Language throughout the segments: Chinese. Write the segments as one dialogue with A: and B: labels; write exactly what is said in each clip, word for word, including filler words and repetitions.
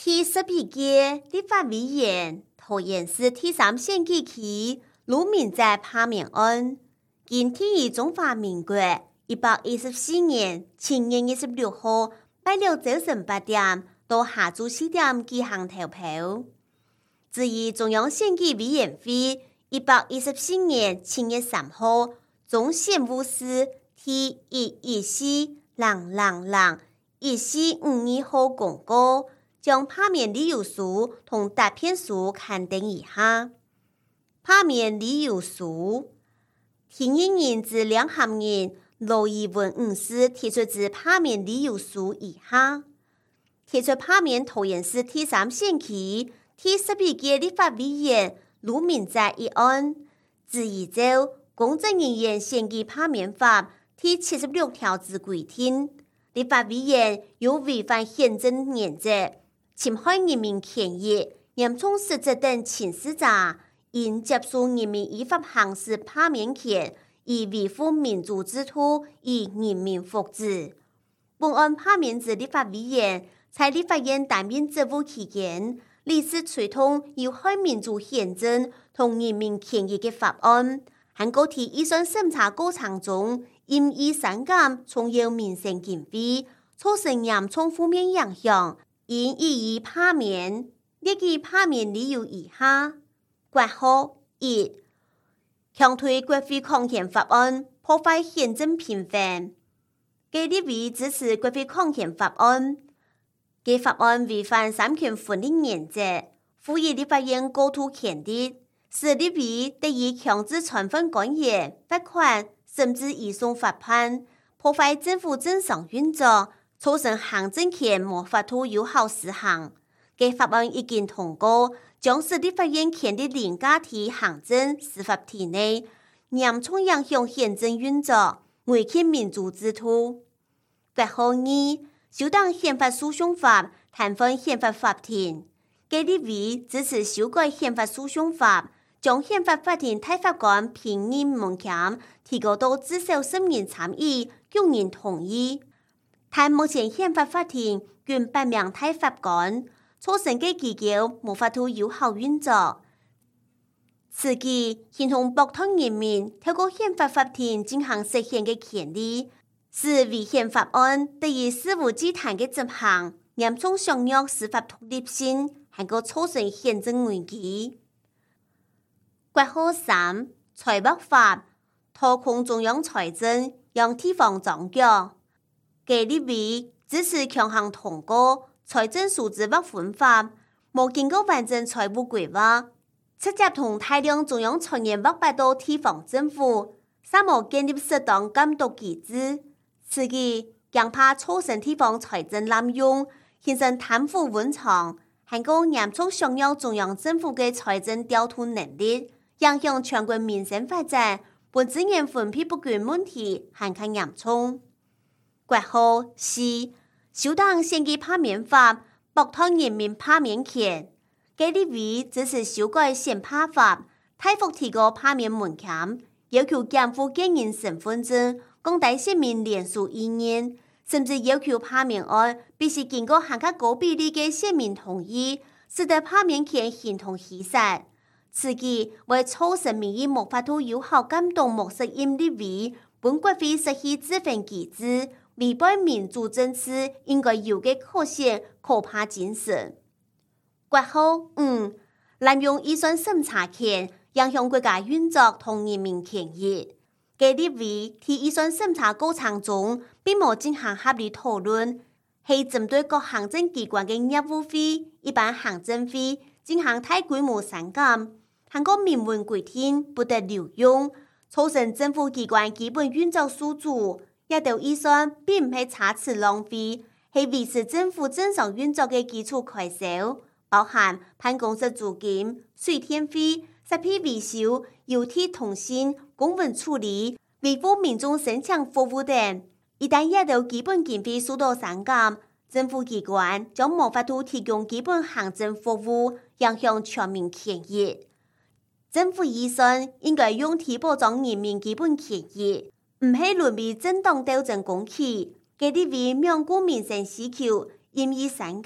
A: 第十二届立法委员桃园市第三选举区卢明在罢免案，今天于中华民国一百一十四年七月二十六号拜六早晨八点到下晝四點舉行投票。至於中央選舉委員會一百一十四年七月三號中選務司第一一四零零零一四五二號公告，將罷免理由書同答辯書刊登以下。罷免理由書，天一人至兩合人羅宜文女士提出之罷免理由書以下。提出罷免桃園市第三選區第十二屆立法委員盧明在一案，自依照公職人員選舉罷免法第七十六條之規定，立法委員有違反憲政原則、侵害人民權益、嚴重失職等情事者，應接受人民依法行使罷免權，以維護民主制度與人民福祉。本案罷免之立法委員在立法院擔任職務期間，理事吹通有害民主憲政同人民權益嘅法案，喺高鐵預算審查過程中，因以刪減重要民生經費，造成嚴重負面影響，因予以罷免。列舉罷免理由以下：括號一、強推國會擴憲法案，破壞憲政平衡。該立委支持國會擴憲法案，該法案違反三權分立原則，賦予立法院高度權力，使立委得以強制傳喚官員、罰款，甚至移送法判，破壞政府正常運作，造成行政權無法度有效施行。該法案一經通過，將使立法院權力凌駕於行政司法體內，嚴重影響憲政運作，危及民主制度。括號二、修訂憲法訴訟法，癱瘓憲法法庭。該立委支持修改憲法訴訟法，將憲法法庭大法官評議門檻提高到至少十人參與、九人同意。但目前憲法法庭均八名大法官，造成該機構無法度有效運作。此舉形同剝奪人民透過憲法法庭進行實現的權利，使違憲法案得以肆無忌憚的執行，嚴重削弱司法獨立性，還個造成憲政危機。括號三、財務法掏空中央財政，讓地方長腳。該立委支持強行通過財政數字劃分法，無經過完整財務規劃，直接同大量中央財源劃撥到地方政府，尚無建立適當監督機制。此舉強怕造成地方財政濫用，形成貪腐溫床，還個嚴重削弱中央政府嘅財政調度能力，影響全國民生發展，本資源分配不均問題還更嚴重。括號四、修訂選舉罷免法，剝奪人民罷免權。該立委支持修改選罷法，大幅提高罷免門檻，要求檢附個人身份證，廣大市民聯署意願，甚至要求罷免案必須經過更加高比例嘅市民同意，使得罷免權形同虛設。此舉為造成民意無法度有效監督莫適應立委，本國會失去自分機制，違背民主政治應該有嘅可信可怕精神。括號五、濫用預算審查權，影響國家運作同人民權益。該立委喺預算審查過程中並無進行合理討論，係針對各行政機關嘅業務費、一般行政費進行大規模刪減，韓國明文規定不得留用，造成政府機關基本運作受阻。也條預算並唔係差池浪費，係維持政府正常運作嘅基礎開銷，包含辦公室租金、水電費、設備維修、郵遞通信、公文處理、維護民眾生產服務等。一旦也條基本經費受到刪減，政府機關將無法度提供基本行政服務，影響全民權益。政府預算應該用提保障人民基本權益，唔係淪為政黨鬥爭工具。該立委罔顧民生需求，任意刪減，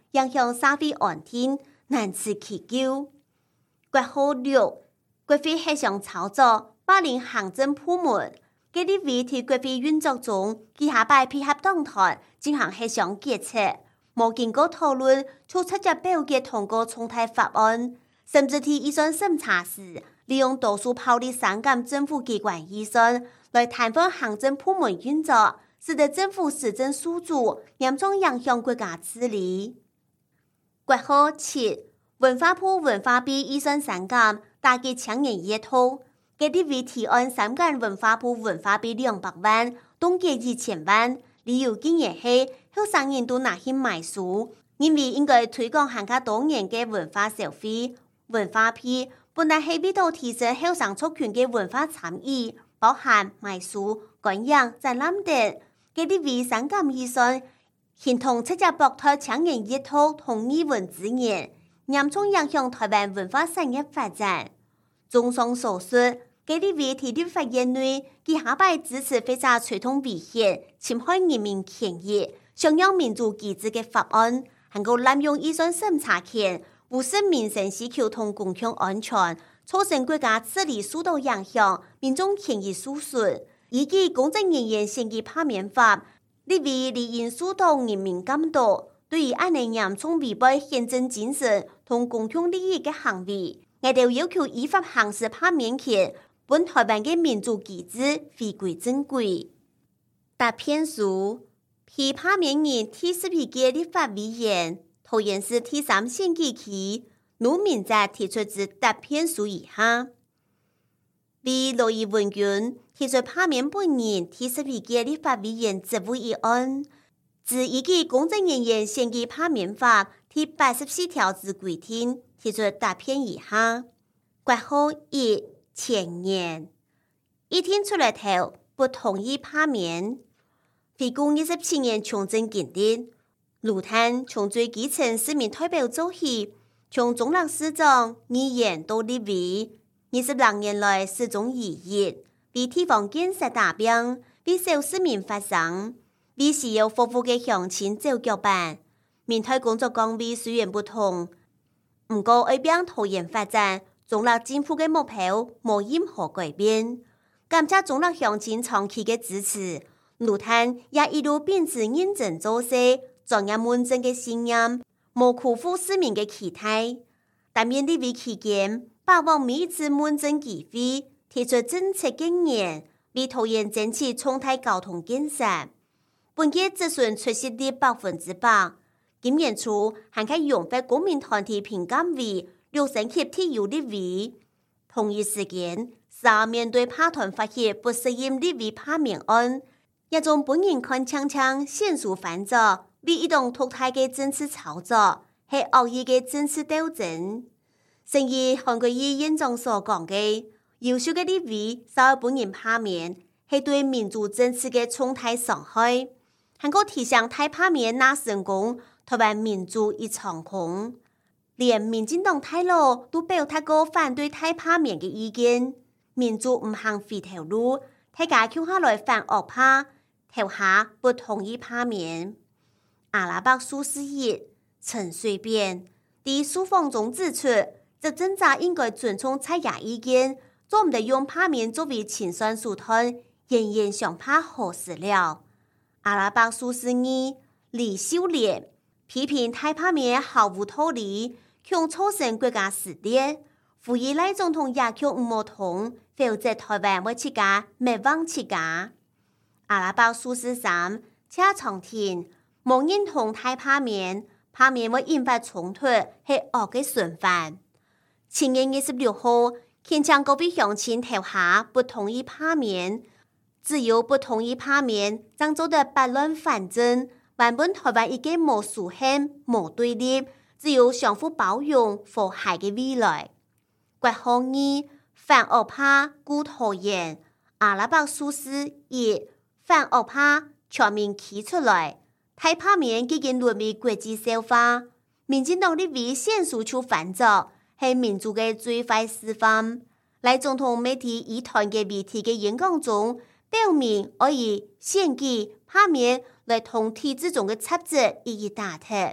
A: 影响社會安定，難辭其咎。國號六，國會黑箱操作，霸凌行政部門。佢哋為喺國會運作中，佢下擺配合黨團進行黑箱決策，冇經過討論就直接表決通過重大法案，甚至喺預算審查時，利用多數炮的刪減政府機關預算來癱瘓行政部門運作，使得政府施政受阻，嚴重影響國家治理。國號七，文化部文化幣預算刪減，打擊青年熱土。佢哋為提案刪減文化部文化幣兩百萬，凍結一千萬，理由竟然係後生人都拿去買書，因為應該推廣更加多元嘅文化消費。文化幣本來係為咗提升後生族群嘅文化參與，包含買書、觀影、展覽等。佢哋為刪減預算，形同直接剝奪青年熱土同語文資源，嚴重影響台灣文化產業發展。綜上所述，佢哋為提立法院內，佢下擺支持非法傳統危險、侵害人民權益、商鞅民主機制嘅法案，還有濫用預算審查權，無視民生需求同公共安全，造成國家治理受到影響，民眾權益受損。依據公職人員選舉罷免法，立為理應受到人民監督，對於按呢嚴重違背憲政精神同公共利益嘅行為，我哋要求依法行使罷免權，本台灣嘅民主機制回歸正軌。答辯書被罷免人第十一屆立法委員，桃園市第三選舉區盧明哲提出之答辯書以下，為羅伊文君提出罷免本人第十一屆立法委員職務一案，自依據公職人員選舉罷免法第八十四條之規定，提出答辯以下。括號一前言，一聽出來頭不同意罷免。回顧二十七年從政經歷，盧坦從最基層市民代表做起，從總統市長、議員到立委，二十六年來始終如一，為地方建設打拼，為小市民發聲，為需要服務嘅鄉親走腳板。面對工作崗位雖然不同，不過為幫桃園發展，中立政府嘅目標冇任何改變。感謝中立鄉親長期嘅支持。盧坦也一路秉持認真做事、專業問政嘅信念，冇辜負市民嘅期待。但面立委期間，把握每一次問政機會，提出政策建言，為桃園爭取重大交通建設。本屆質詢出席率百分之百。今年初，還可以擁護國民團體評鑑委六省級體育立委。同一時間，三面對派團發起不適應立委罷免案。一種本人看槍槍顯屬反作，為一種獨態嘅政治操作，係惡意嘅政治鬥爭。正如韓國瑜院長所講嘅，優秀嘅立委受本人罷免，係對民主政治嘅重大傷害。韓國提倡太罷免那成功，台灣民主一場空。連民進黨大佬都表達過反對太罷免嘅意見，民主唔行回頭路，大家跳下來反惡派。投下不同意罷免。阿拉伯數十億陳水扁喺書房中指出，執政者應該尊重蔡亞意見，做唔得用罷免作為清算手段，人人想怕好死了。阿拉伯數十二李秀蓮批評太罷免毫無道理，強促成國家撕裂，呼籲賴總統也強唔冇同，否則台灣會起家滅亡起家。阿拉伯數十三車長田冇認同太罷免，罷免會引發衝突，係惡嘅循環。七月二十六號，牽強各位鄉親投下不同意罷免，只有不同意罷免，將做得撥亂反正，原本台灣已經冇仇恨、冇對立，只有相互包容、和諧嘅未來。國號二反惡派顧桃園，阿拉伯數十一。反惡派全面企出來，太罷免已經淪為國際笑話。民進黨立委顯訴出反作，係民主嘅最壞示範。賴總統媒體以團結媒體嘅演講中，表明可以選舉罷免來同體制中嘅插質一一打脫。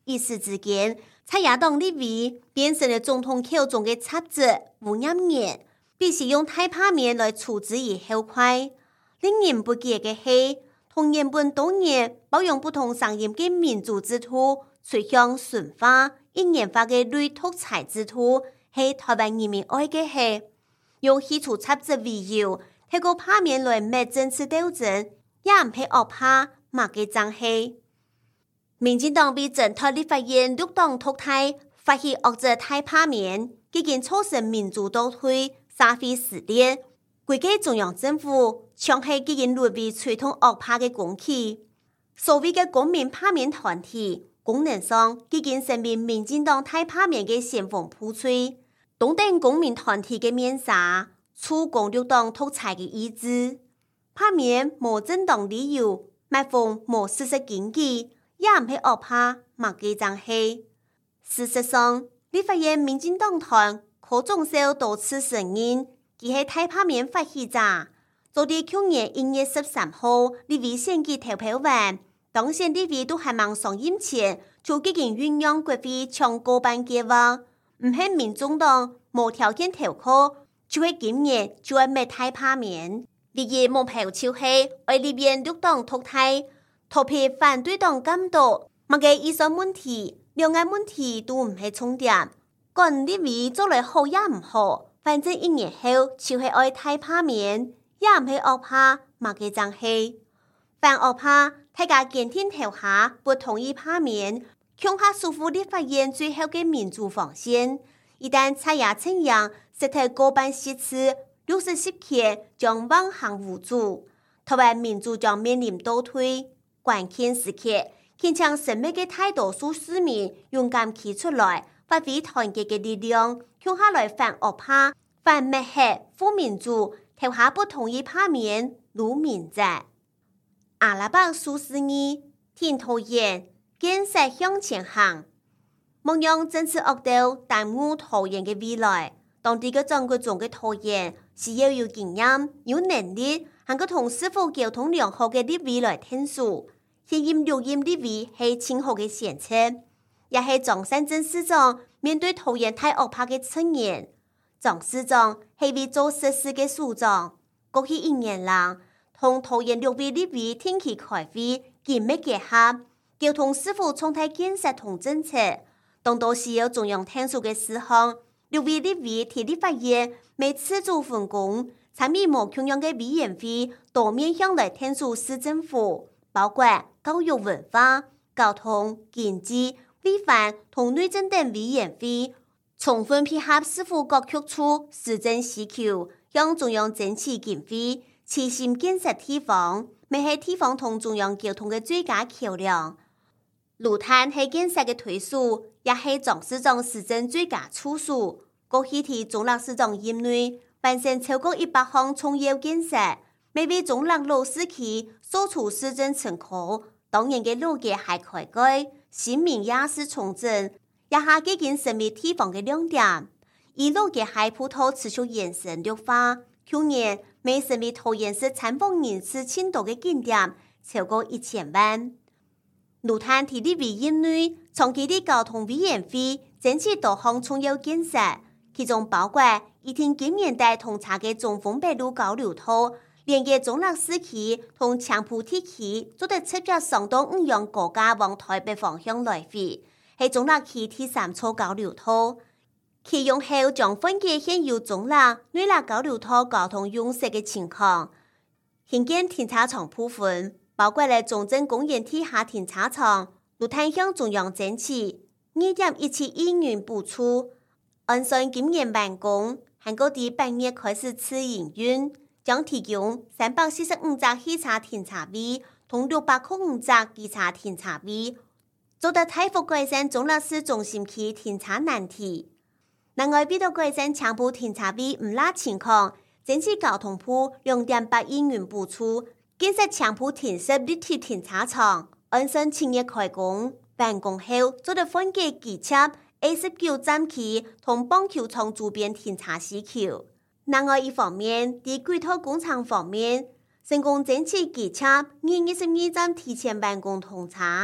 A: 一时之間，蔡亞當立委變成了總統口中的插子胡染言，必須用大罷免來處置以後快。令人不解的是，同原本多年包容不同聲音的民主制度，趨向順化、一元化的類獨裁制度，是台灣人民愛的是，用起初插子為由，透過罷免來滅政治鬥爭，也唔係惡怕馬嘅爭氣。民進黨被整套立法院六黨獨大發起惡者大罷免，已經促成民主倒退、社會撕裂。規個中央政府強係已經淪為吹動惡怕嘅工具。所謂嘅公民罷免團體，功能上已經成為民進黨大罷免嘅先鋒鋪吹。東等公民團體嘅面紗，促共六黨獨裁嘅意志。罷免無正當理由，賣諷無事實根據。也唔係惡怕，馬基爭氣。事實上，立法院民進黨團柯總召多次承認，佢係大罷免發起者。早喺去年一月十三號，立委選舉投票完，當選立委都還忙上任前，就已經醞釀國會搶過半計劃。唔係民眾黨無條件投靠，就係今年就係滅大罷免。立委目標就係為立院六黨獨大。投票反對黨監督，乜嘅預算問題、兩岸問題都唔係重點。管立委做來好也唔好，反正一年後就係愛大罷免，也唔係惡怕，乜嘅爭氣。反惡怕，大家堅定投下不同意罷免，強下束縛立法院最後嘅民主防線。一旦蔡亞稱揚，實體過半席次，六十席票將望行無阻，台灣民主將面臨倒退。關鍵時刻，堅強神秘嘅大多數市民勇敢企出來，發揮團結嘅力量，向下來反惡怕、反抹黑、負民主，投下不同意罷免、盧明在。阿拉伯數十年，挺拖延，建設向前行，莫讓政治惡鬥耽誤拖延嘅未來。當地嘅整個中嘅拖延，需要有經驗、有能力，能夠同市府溝通良好嘅立委來聽數。現任六任立委係清好嘅選擇，也係張善政市長面對拖延太惡怕嘅稱言。張市長係為做實事嘅首長，過去一年來同拖延六位立委定期開會，緊密結合，溝通市府重大建設同政策。當到需要中央聽數嘅時候，六位立委替立法院每次做分工，參與無共樣嘅委員會，多面向來聽數市政府，包括教育文化、交通、經濟、規範同內政等委員會，充分配合市府各局處施政需求，向中央爭取經費，齊心建設地方，未係地方同中央溝通嘅最佳橋樑。盧坦係建設嘅推手，也係張市長施政最佳處數。過去喺總理市長任內，完成超過一百項重要建設，每位總理老時期所處施政成果。當然嘅路嘅係改改，新民也是重整，也下幾件成為地方嘅亮點。而路嘅係葡萄持續延伸綠化，去年每成為桃園市參訪人次前度嘅景點超過一千萬。盧坦提立委任內，長期的交通委員會爭取多項重要建設，其中包括一天今年代通查嘅中豐北路交流道。連夜總理時期同強埔地區做得特別相當五樣國家往台北方向來回，係總理期第三處交流道。啟用後將分解現有總理內拉交流道交通擁塞嘅情況。興建停車場部分，包括了中正公園地下停車場，盧坦向中央爭取二點一七億元補助，按算今年完工，韓國地半月開始試營運。將提供三百四十五隻汽車停車位同六百零五隻機車停車位，做得大幅改善中壢市中心區停車難題。另外，為了改善強埔停車位唔拉情況，爭取交通部兩點八億元補助，建設強埔停設立體停車場，按算七月開工，完工後做得分解機車 A 十九站區同棒球場周邊停車需求。另外一方面，在軌道工程方面，成功爭取機車二二十二站提前完工通車，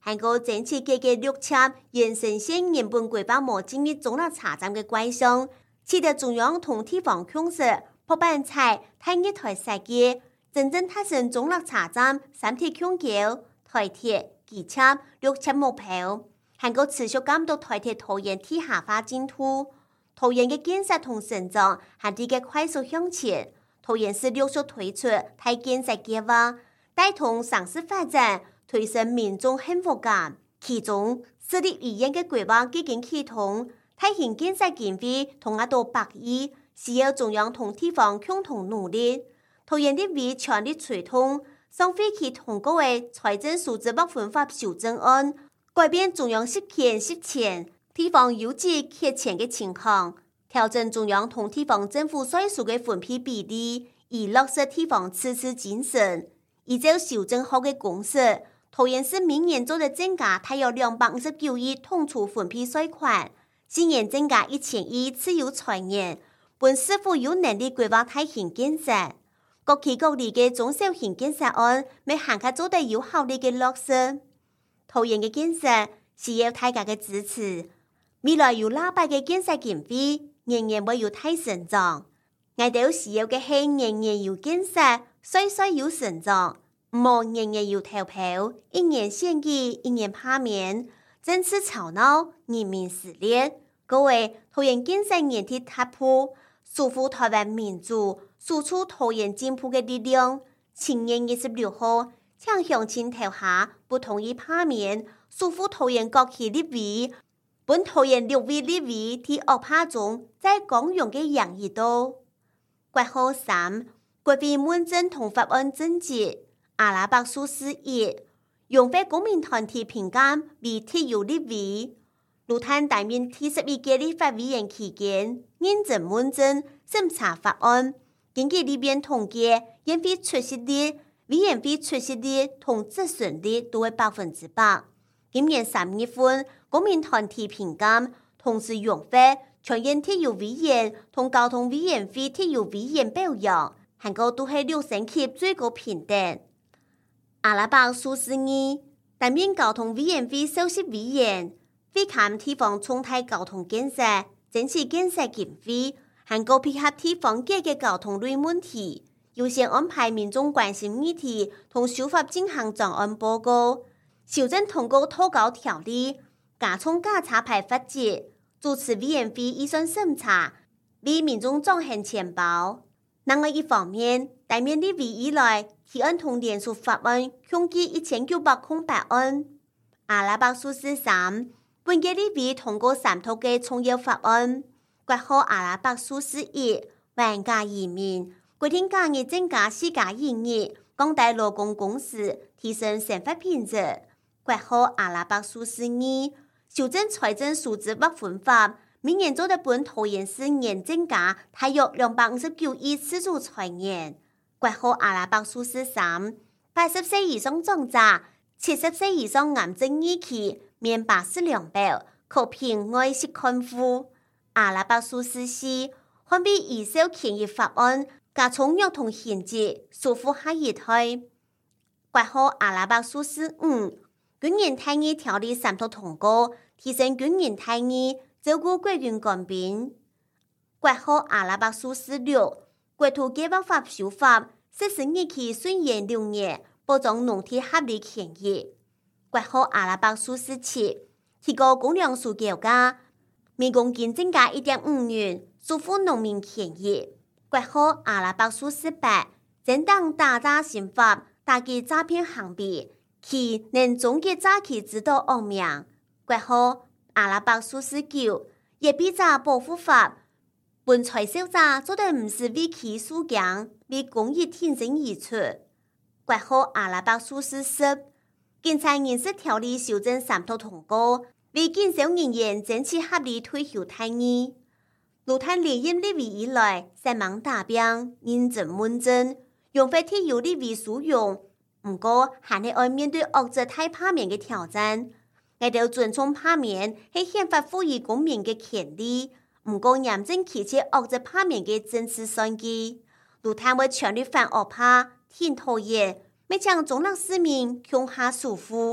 A: 韓國整治改革六簽延伸線原本規劃無進入總立查站嘅拐向，使得中央同地方強勢破板菜太一台設計，真正達成總立查站三鐵強橋、台鐵、機車六簽目標。韓國持續監督台鐵桃園地下化進度，桃園嘅建設同成長係啲嘅快速向前。桃園市陸續推出大建設計劃，帶動城市發展，提升民眾幸福感。其中，市立醫院嘅規劃已經啟動，大型建設經費同額到百億，需要中央同地方共同努力。桃園立委全力催通，上會期通過嘅財政數字劃分法修正案，改變中央釋片釋錢，地方有資缺錢嘅情況，調整中央同地方政府稅收嘅分配比例，以落實地方自治精神。依照修正後嘅公式，桃園市明年做的增加大約兩百五十九億統籌分配稅款，今年增加一千億自有財源，本市府有能力規劃大型建設。各期各里嘅中小型建設案，未行卡做得有效力嘅落實。桃園嘅建設需要大家嘅支持，未來有喇叭嘅建設經費，年年會有大成長。我哋需要嘅係年年有建設，歲歲有成長，唔好年年有投票，一年獻計，一年罷免，政治吵鬧，人民撕裂。各位桃園建設年鐵踏步，束縛台灣民主，輸出桃園進步嘅力量。七月二十六號，請鄉親投下不同意罷免，束縛桃園各區立委，本桃園六位立委喺惡霸中在公用嘅洋一度。國號三，國會問政同法案政治，阿拉伯數四一，用被公民團體評鑑為鐵有立委。盧坦擔任第十一屆立法委員期間，認真問政審查法案，根據立院統計，院會出席率、委員會出席率同質詢率都係百分之百。今年三月份，公民團體評鑑，同時用費全院鐵有委員同交通委員會鐵有委員表揚，韓國都係六星級最高評等。阿拉伯數四二，擔任交通委員會首席委員。會看地方重大交通建設，爭取建設經費，韓國配合地方解決交通類問題，優先安排民眾關心議題同修法進行專案報告，修正通過脫稿條例，加重假查牌法制，主持委員會預算審查，為民眾裝現錢包。另外一方面，擔任立委以來，提案同連署法案共計一千九百空白案。阿拉伯數四三。本屆立委通過三套嘅創業法案，國號阿拉伯數四一，萬家移民，規定假日增加四加一日，降低勞工工時，提升生活品質。國號阿拉伯數四二，修正財政數字劃分法，明年做得本桃園市年增加大約兩百五十九億自主財源。國號阿拉伯數四三，八十歲以上長者，七十歲以上癌症二期。免巴氏兩百，可憑外籍看護。阿拉伯數四四，換備移收權益法案，加重約同限制，束縛下一代。國號阿拉伯數四五，軍人退役條例三讀通過，提升軍人退役照顧國軍官兵。國號阿拉伯數四六，國土計劃法修法，實施日期順延六年，保障農地合理權益。國號阿拉伯數四七，提高公糧數價價，每公斤增加一點五元，束縛農民權益。國號阿拉伯數四八，政黨打詐刑法，打擊詐騙行為，其能終結詐欺指導惡名。國號阿拉伯數四九，也比詐保護法，本財收詐做得唔是為其輸強，為公益挺身而出。國號阿拉伯數四十。警察人事條例修正三讀通過，為警消人員爭取合理退休待遇。盧坦連任立委以來，聲望大變，認真問政，用費鐵有立委使用，不過還係要面對惡質大罷免嘅挑戰。我哋尊重罷免係憲法賦予公民嘅權利，不過嚴正拒絕惡質罷免嘅政治算計。盧坦會全力反惡霸，挺討厭。未將中立市民強下束縛，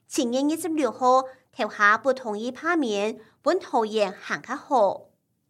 A: 七月二十六號投下不同意罷免，本討厭行較好。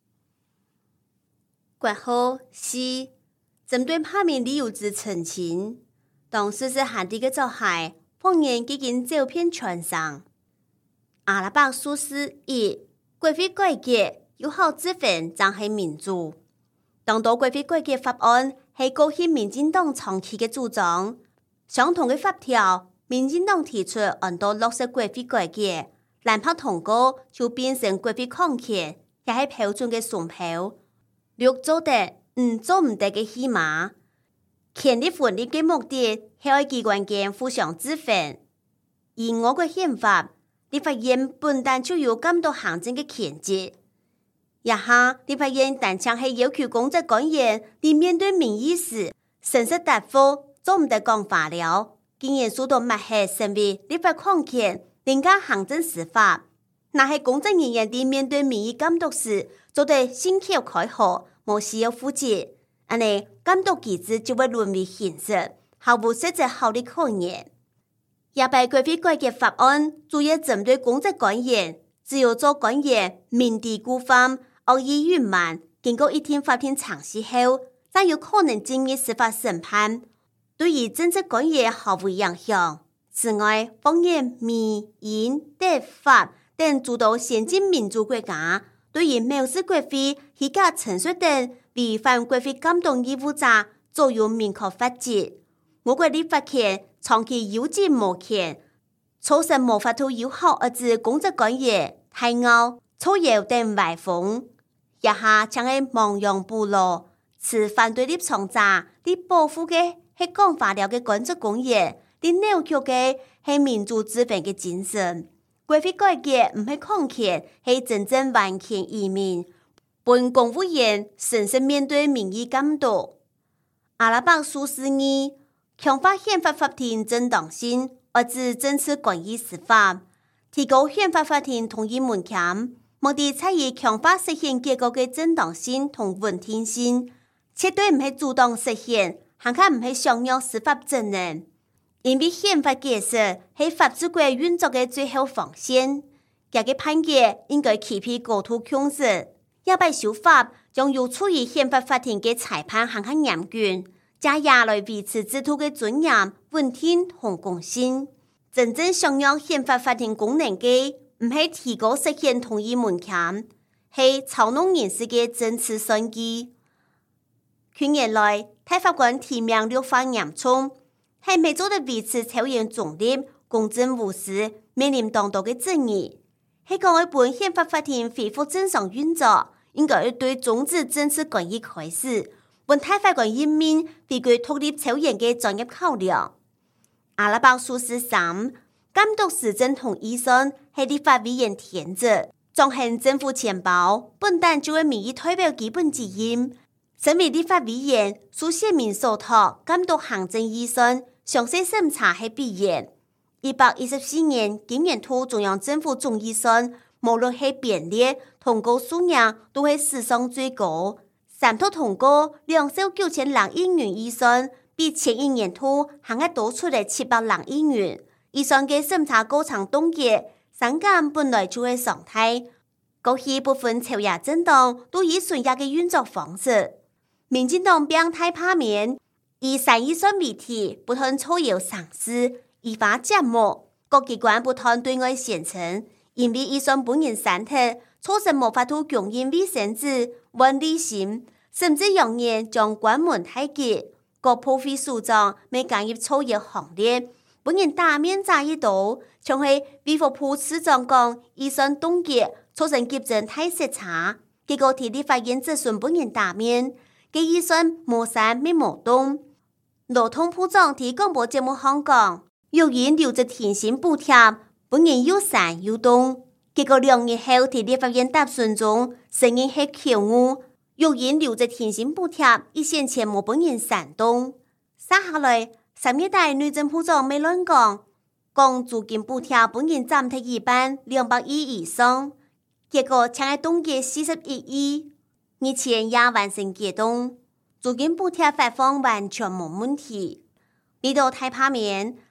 A: 括號四，針對罷免理由之澄清，當時是限地嘅做害，謠言已經走遍全省。阿拉伯數字一，國會改革有效資本爭係民主。當到國會改革法案係過去民進黨長期嘅主張，相同嘅法條，民進黨提出按到落實國會改革，難拍通過就變成國會抗權，也係標準嘅順跑。六做得，唔做唔得嘅戲碼。權力分立嘅目的係愛機關間互相制衡。而我嘅憲法，立法院本單就有監督行政嘅權責。一下立法院但常係要求公職官員喺面對民意時，誠實答覆，做唔得講話了，竟然數到抹黑成為立法抗權，凌駕行政司法。那係公職人員喺面對民意監督時，做得信口開河，冇需要負責，安尼監督機制就會淪為形式，毫無實質效力可言。也被國會改革法案主要針對公職官員，只有做官員明知故犯、惡意隱瞞，經過一天法庭嘗試後，才有可能進入司法審判，對於政治官員毫無影響。此外，方言、美、英、德、法等諸多先進民主國家，對於藐視國會、虛假陳述等違反國會監督義務者，早有明確法則。我國立法權長期有職無權，造成無法度有效遏制公職官員抬傲、造謠等歪風。一下將係亡羊補牢，持反對立場者，你保護嘅係講法了嘅公職官員，你扭曲嘅係民主資本嘅精神。國會改革唔係抗權，係真正還權於民，本公務員誠實面對民意監督。阿拉伯數字二，強化憲法法庭正當性，遏制政治干預司法，提高憲法法庭同意門檻。目的在於強化實現結果嘅正當性同穩定性，絕對唔係主動實現，更加唔係削弱司法職能。因為憲法解釋係法治國運作嘅最後防線，這個判決應該起被高度重視。也被修法將有處於憲法法庭嘅裁判更加嚴謹，加壓來維持制度嘅尊嚴、穩定同公信。真正削弱憲法法庭功能嘅，唔係提高實現同意門檻，係操弄人事嘅政治算計。去年來，大法官提名綠化嚴重，係未做得維持超然中立、公正無私，面臨當道嘅爭議。係講一本憲法法庭恢復正常運作，應該要對終止政治干預開始，本大法官任命回歸獨立超然嘅專業考量。阿拉伯數字三，監督施政同預算係立法委員天職，彰顯政府錢包，本單就為民意代表基本責任。身為立法委員，屬憲民所託，監督行政預算，詳細審查係必然。一百一十四年今年度中央政府總預算，無論係編列、通過數量，都係史上最高。三讀通過兩兆九千零億元預算，比前一年度還要多出嚟七百零億元。預算嘅審查過程凍結，刪減本來就係常態。過去部分朝野政黨都以順壓嘅運作方式。民進黨表態罷免，以三預算為題，不斷造謠生事，依法折磨。各機關不斷對外宣稱，因為預算本人刪退，造成無法度供應衛生紙、穩利心，甚至揚言將關門太極。各破壞數狀，未加入造謠行列。本人大面炸一刀，將係微服鋪市長講預算凍結，造成急診太失差。結果提立法院質詢本人大面。嘅預算無刪未無動，勞動部長喺廣播節目上講，育嬰留職停薪補貼，本人又刪又動。結果兩日後喺立法院答詢中，承認係謬誤，育嬰留職停薪補貼一線前無本人刪動。接下來，三月底內政部長沒亂講，講租金補貼本人暫停一半兩百億以上，結果搶係凍結四十一億。日前也完成解凍，租金補貼發放完全冇問題。呢度大罷免，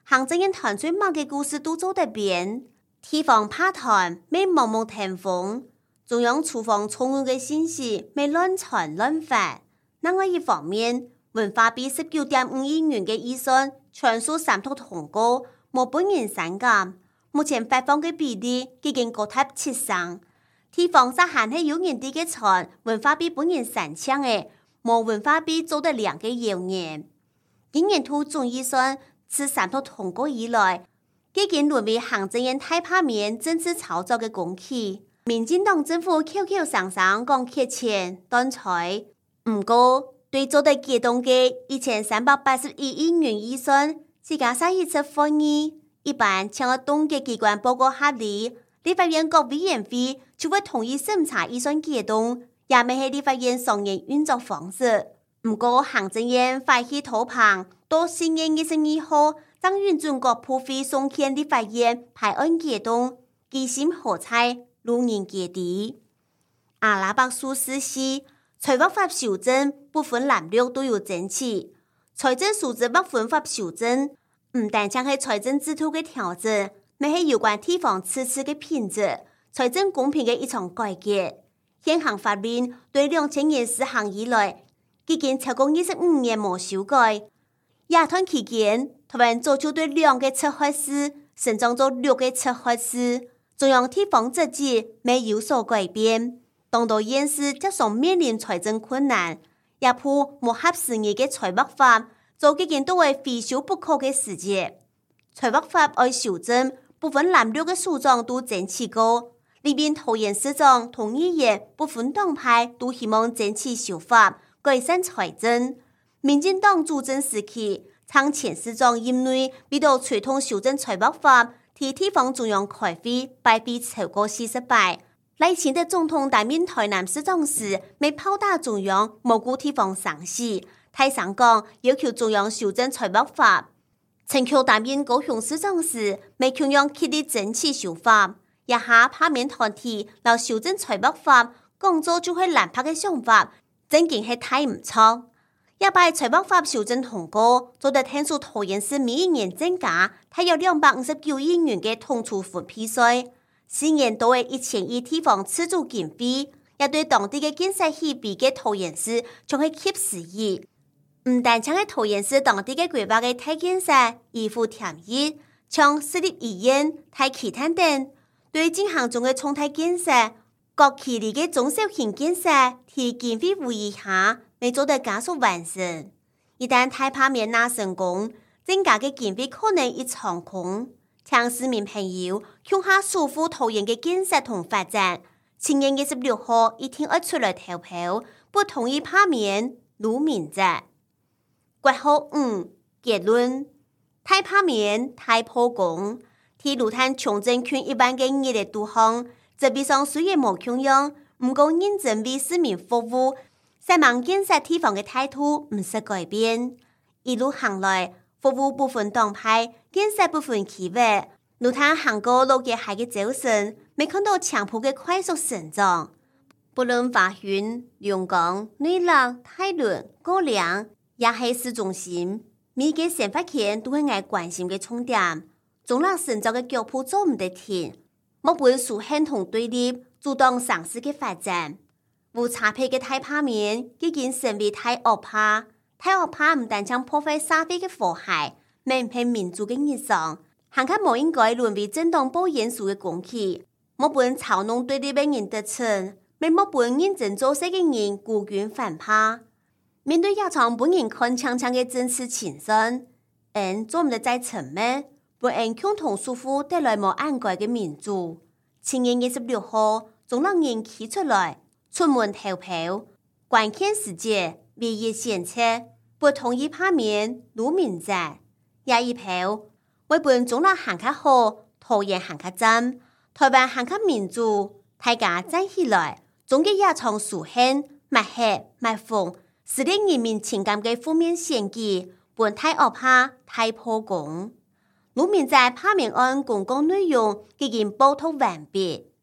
A: 行政院团最某个故事都做得变，地方拍台未盲目聽風，中央廚房充滿嘅信息未亂傳亂發。另外一方面，文化比十九點五億元嘅預算全數三讀通過，冇本人刪減。目前發放嘅比例已經高達七成。地方實行係有人哋嘅財，文化比本人三搶嘅，冇文化比做得兩個謠言。今年度總預算自三讀通過以來，已經淪為行政院大拍面政治操作嘅工具。民進黨政府口口聲聲講缺錢斷財，唔過對做得啟動嘅一千三百八十一億元預算，自家上一次會議，一般請個凍結機關報告合理，立法院各委員會就會同意審查預算啟動，也未係立法院常年運作方式。唔過行政院快去討棚，到新年二十二號，將允准各部會送獻立法院排案啟動，基心何在，路人皆知。阿拉伯數四四財務法修正不分藍綠都有爭議，財政數字不分法修正，唔單將係財政制度嘅調整，咪係有關地方自治嘅品質、財政公平嘅一場改革。現行法令對兩千年施行以來，已經超過二十五年冇修改。亞團期間，台灣做出對兩個測核師，升漲咗六個測核師，中央地方自治未有所改變。當到現時接送面臨財政困難，也怕冇合時宜嘅財務法，做幾件都係非修不可嘅事情。財務法愛修正，部分藍綠嘅首長都爭取過，裏邊桃園市長同議員部分黨派都希望爭取修法，改善財政。民進黨主政時期，曾前市長任內為到推動修正財務法，替地方中央開會敗筆超過四十擺。賴清德總統擔任台南市長時，未炮打中央，無顧地方生死，太上講要求中央修正財務法。陳橋擔任高雄市長時，未強讓竭力爭取修法，一下拍面團體鬧修正財務法，講做就會難拍嘅想法，真經係太唔錯。一擺財務法修正通過，做得聽說桃園市每一年增加，大約兩百五十九億元嘅統儲分批稅。四年都係一千億地方資助經費，也對當地嘅建設起比嘅桃園市仲係吸十億。唔但將喺桃園市當地嘅規劃嘅大建設依附填益，像私立醫院、大氣灘等，對進行中嘅重大建設、各企業嘅中小型建設，喺經費會議下未做得加速完成。一旦大拍面拿成功，增加嘅經費可能一場空。請市民朋友向下守護桃園嘅建設同發展。七月二十六號一定要出來投票，不同意拍面盧明哲。括號五結論：大拍面大破功，替盧坦重整權一般嘅熱力導向，這邊上雖然冇強樣，唔過認真為市民服務，希望建設地方嘅態度唔使改變。一路行來，服務部分黨派，建設部分企業，盧坦行過路嘅海嘅走勢，未看到強迫嘅快速成長。不論華雲、龍崗、內陸、泰倫、高梁，也係市中心，每個生活圈都係愛關心嘅重點。中南成長嘅腳步做唔得停，莫本屬很同對立，主動嘗試嘅發展。無差別嘅大拍面，已經成為大惡拍。大惡拍唔但將破壞社會嘅和諧，民平民主嘅日常，還較冇應該淪為政黨報演數嘅工具。莫本操弄對立嘅人得逞，未莫本認真做事嘅人孤軍反拍。面對一場本人看強強嘅政治情勢，人做唔得再沉咩？本人共同束縛帶來冇安改嘅民主。七月二十六號，總讓人企出來，出門投票，關鍵時節，唯一選擇，不同意拍面盧明哲，也一票，為本總讓行較好，桃園行較真，台灣行較民主，大家站起來，總嘅一場樹興，抹黑抹諷，使得人民情感嘅負面選舉，本大惡拍大破功。盧明哲拍面案公告內容已經報道完畢。